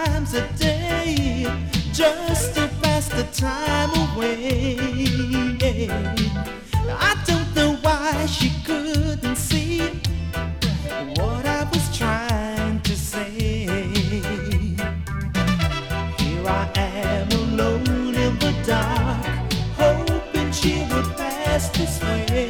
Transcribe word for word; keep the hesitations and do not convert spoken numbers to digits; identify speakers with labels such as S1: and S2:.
S1: times a day just to pass the time away. I don't know why she couldn't see what I was trying to say. Here I am alone in the dark, hoping she would pass this way.